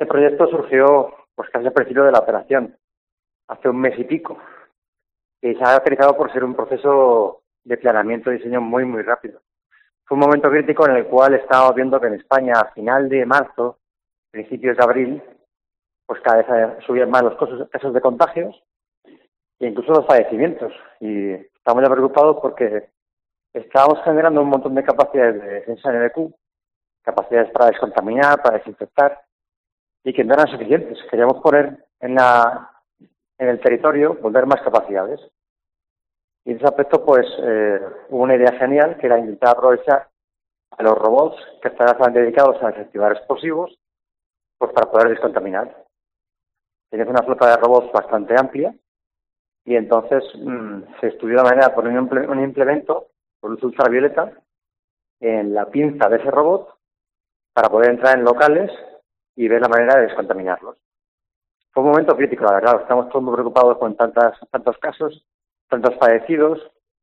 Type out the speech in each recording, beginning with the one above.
Este proyecto surgió pues casi al principio de la operación, hace un mes y pico, y se ha caracterizado por ser un proceso de planeamiento y diseño muy rápido. Fue un momento crítico en el cual estábamos viendo que en España, a final de marzo, principios de abril, pues cada vez subían más los casos de contagios e incluso los fallecimientos. Y estamos ya preocupados porque estábamos generando un montón de capacidades de defensa en NBQ, capacidades para descontaminar, para desinfectar, y que no eran suficientes. Queríamos poner en el territorio, volver más capacidades. Y en ese aspecto, pues, hubo una idea genial, que era intentar aprovechar a los robots que estaban dedicados a desactivar explosivos, pues para poder descontaminar. Tienes una flota de robots bastante amplia, y entonces se estudió la manera de poner un implemento por luz ultravioleta en la pinza de ese robot para poder entrar en locales y ver la manera de descontaminarlos. Fue un momento crítico, la verdad. Estamos todos muy preocupados con tantos casos, tantos fallecidos,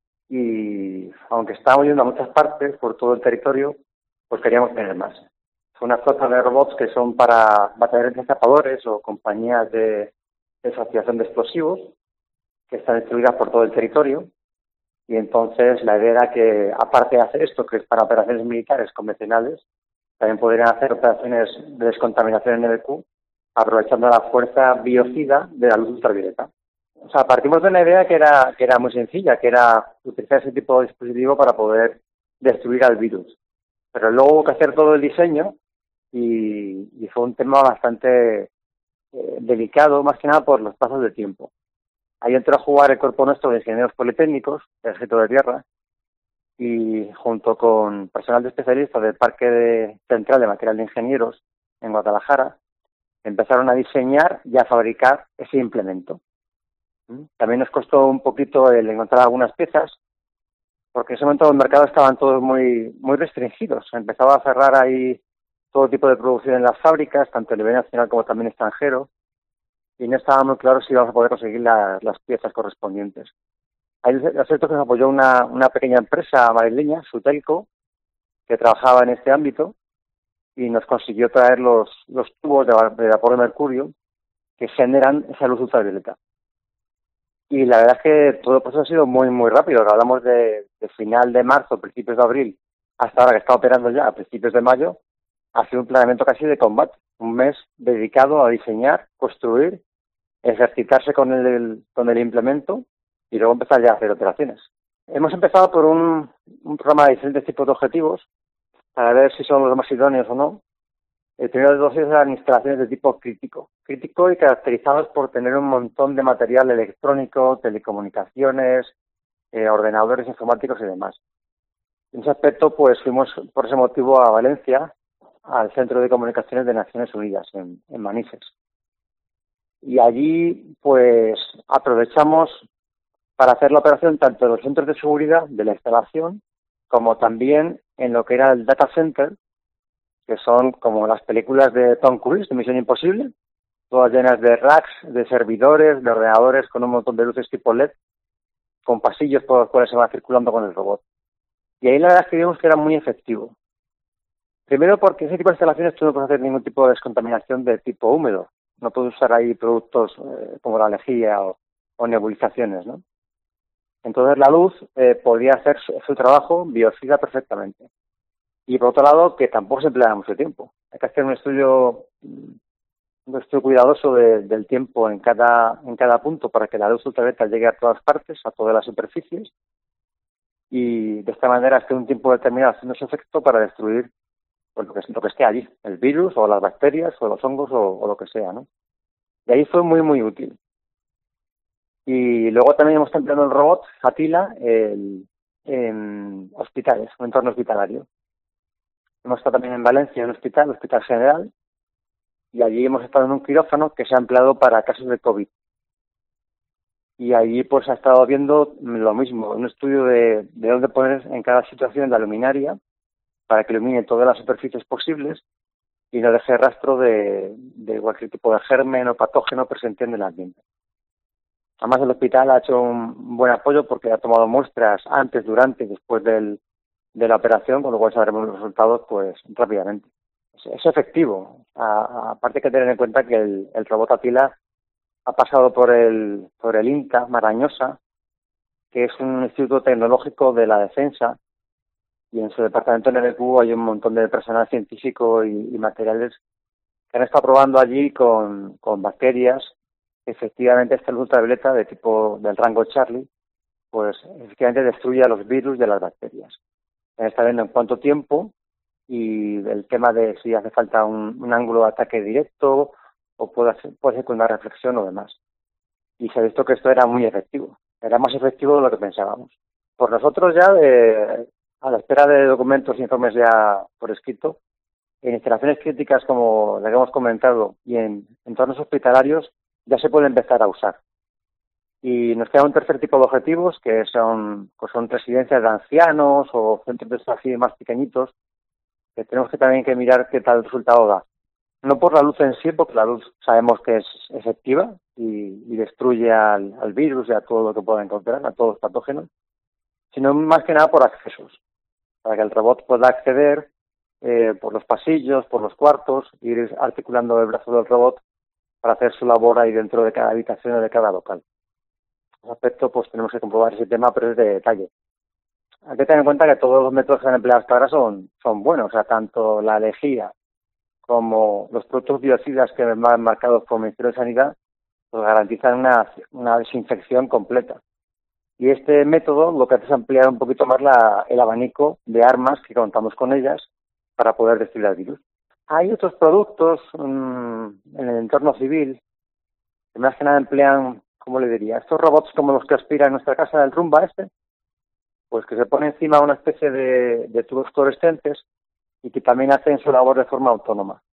y aunque estábamos yendo a muchas partes por todo el territorio, pues queríamos tener más. Fue una flota de robots que son para batallones de zapadores o compañías de desactivación de explosivos, que están distribuidas por todo el territorio, y entonces la idea era que, aparte de hacer esto, que es para operaciones militares convencionales, también podrían hacer operaciones de descontaminación en NBQ, aprovechando la fuerza biocida de la luz ultravioleta. O sea, partimos de una idea que era muy sencilla, que era utilizar ese tipo de dispositivo para poder destruir al virus. Pero luego hubo que hacer todo el diseño y fue un tema bastante delicado, más que nada por los plazos de tiempo. Ahí entró a jugar el cuerpo nuestro de ingenieros politécnicos, del Ejército de Tierra, y junto con personal de especialistas del Parque Central de Material de Ingenieros en Guadalajara, empezaron a diseñar y a fabricar ese implemento. También nos costó un poquito el encontrar algunas piezas, porque en ese momento los mercados estaban todos muy restringidos. Empezaba a cerrar ahí todo tipo de producción en las fábricas, tanto a nivel nacional como también extranjero, y no estaba muy claro si íbamos a poder conseguir las piezas correspondientes. Ahí es cierto que nos apoyó una pequeña empresa madrileña, Sutelco, que trabajaba en este ámbito, y nos consiguió traer los tubos de vapor de mercurio que generan esa luz ultravioleta. Y la verdad es que todo el proceso ha sido muy rápido. Hablamos de final de marzo, principios de abril, hasta ahora que está operando ya a principios de mayo. Ha sido un planeamiento casi de combate, un mes dedicado a diseñar, construir, ejercitarse con el implemento y luego empezar ya a hacer operaciones. Hemos empezado por un programa de diferentes tipos de objetivos para ver si son los más idóneos o no. El primero de todos eran instalaciones de tipo crítico y caracterizados por tener un montón de material electrónico, telecomunicaciones, ordenadores informáticos y demás. En ese aspecto, pues fuimos por ese motivo a Valencia, al Centro de Comunicaciones de Naciones Unidas, en Manises. Y allí, pues, aprovechamos para hacer la operación tanto en los centros de seguridad de la instalación, como también en lo que era el data center, que son como las películas de Tom Cruise, de Misión Imposible, todas llenas de racks, de servidores, de ordenadores con un montón de luces tipo LED, con pasillos por los cuales se va circulando con el robot. Y ahí la verdad es que vimos que era muy efectivo. Primero porque ese tipo de instalaciones tú no puedes hacer ningún tipo de descontaminación de tipo húmedo. No puedes usar ahí productos como la lejía o nebulizaciones, ¿no? Entonces la luz podía hacer su trabajo biocida perfectamente. Y por otro lado, que tampoco se emplea mucho tiempo. Hay que hacer un estudio cuidadoso del tiempo en cada punto para que la luz ultravioleta llegue a todas partes, a todas las superficies, y de esta manera esté un tiempo determinado haciendo su efecto para destruir pues, lo que esté allí, el virus o las bacterias o los hongos o lo que sea, ¿no? Y ahí fue muy útil. Y luego también hemos empleado el robot Atila en hospitales, un entorno hospitalario. Hemos estado también en Valencia, en un hospital, Hospital General, y allí hemos estado en un quirófano que se ha empleado para casos de COVID. Y allí pues ha estado viendo lo mismo, un estudio de dónde poner en cada situación la luminaria para que ilumine todas las superficies posibles y no deje rastro de cualquier tipo de germen o patógeno presente en el ambiente. Además, el hospital ha hecho un buen apoyo porque ha tomado muestras antes, durante y después de la operación, con lo cual sabremos los resultados pues rápidamente. es efectivo. Aparte hay que tener en cuenta que el robot Atila ha pasado por el INTA Marañosa, que es un instituto tecnológico de la defensa, y en su departamento en el EQ hay un montón de personal científico y materiales que han estado probando allí con bacterias. Efectivamente, esta luz ultravioleta de tipo del rango Charlie, pues efectivamente destruye a los virus de las bacterias. Está viendo en cuánto tiempo y el tema de si hace falta un ángulo de ataque directo o puede ser con una reflexión o demás. Y se ha visto que esto era muy efectivo, era más efectivo de lo que pensábamos. Por nosotros ya, a la espera de documentos e informes ya por escrito, en instalaciones críticas como la que hemos comentado y en entornos hospitalarios ya se puede empezar a usar. Y nos queda un tercer tipo de objetivos que son residencias de ancianos o centros de estos así más pequeñitos, que tenemos que también que mirar qué tal resultado da. No por la luz en sí, porque la luz sabemos que es efectiva y destruye al virus y a todo lo que pueda encontrar, a todos los patógenos, sino más que nada por accesos, para que el robot pueda acceder por los pasillos, por los cuartos, ir articulando el brazo del robot para hacer su labor ahí dentro de cada habitación o de cada local. En ese aspecto, pues tenemos que comprobar ese tema, pero es de detalle. Hay que tener en cuenta que todos los métodos que han empleado hasta ahora son buenos, o sea, tanto la lejía como los productos biocidas que van marcados por el Ministerio de Sanidad, pues garantizan una desinfección completa. Y este método lo que hace es ampliar un poquito más el abanico de armas que contamos con ellas para poder destruir el virus. Hay otros productos en el entorno civil que más que nada emplean, ¿cómo le diría? Estos robots como los que aspira en nuestra casa del Rumba pues que se pone encima una especie de tubos fluorescentes y que también hacen su labor de forma autónoma.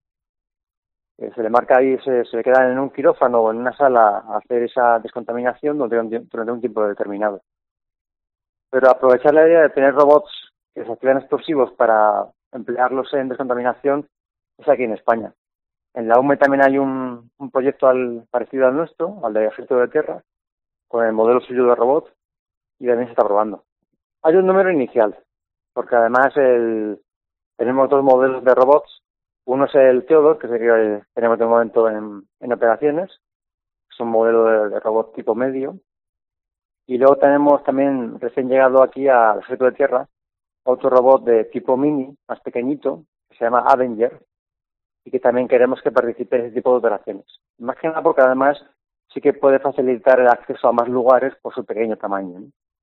Se le marca ahí, se quedan en un quirófano o en una sala a hacer esa descontaminación durante un tiempo determinado. Pero aprovechar la idea de tener robots que se activan explosivos para emplearlos en descontaminación es aquí en España. En la UME también hay un proyecto parecido al nuestro, al de Ejército de Tierra, con el modelo suyo de robot, y también se está probando. Hay un número inicial, porque además tenemos dos modelos de robots. Uno es el Theodore, que es el que tenemos de momento en operaciones. Es un modelo de robot tipo medio. Y luego tenemos también, recién llegado aquí al Ejército de Tierra, otro robot de tipo mini, más pequeñito, que se llama Avenger, y que también queremos que participe en ese tipo de operaciones. Más que nada porque además sí que puede facilitar el acceso a más lugares por su pequeño tamaño, ¿no?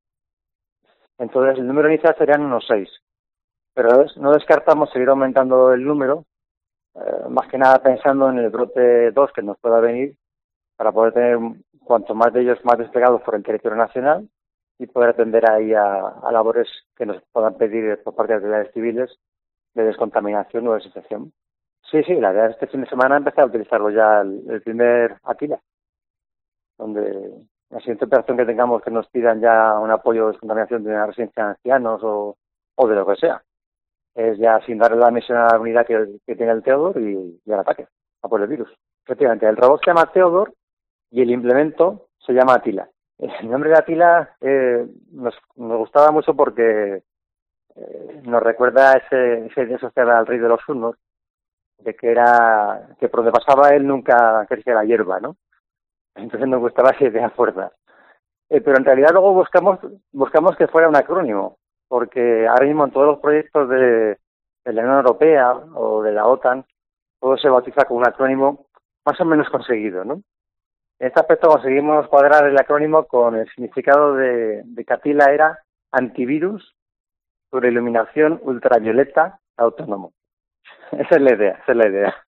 Entonces el número inicial serían unos 6, pero no descartamos seguir aumentando el número, más que nada pensando en el brote 2 que nos pueda venir, para poder tener cuanto más de ellos más desplegados por el territorio nacional y poder atender ahí a labores que nos puedan pedir por parte de autoridades civiles de descontaminación o desinfección. Sí, la idea es este fin de semana empezar a utilizarlo ya el primer Atila, donde la siguiente operación que tengamos que nos pidan ya un apoyo de descontaminación de una residencia de ancianos o de lo que sea, es ya sin darle la misión a la unidad que tiene el Theodore y al ataque a por el virus. Efectivamente, el robot se llama Theodore y el implemento se llama Atila. El nombre de Atila nos gustaba mucho porque nos recuerda ese social al rey de los hunos, de que por donde pasaba él nunca crecía la hierba, ¿no? Entonces nos gustaba esa idea fuerza. Pero en realidad luego buscamos que fuera un acrónimo, porque ahora mismo en todos los proyectos de la Unión Europea o de la OTAN, todo se bautiza con un acrónimo más o menos conseguido, ¿no? En este aspecto conseguimos cuadrar el acrónimo con el significado de que Atila era antivirus sobre iluminación ultravioleta autónomo. Esa es la idea.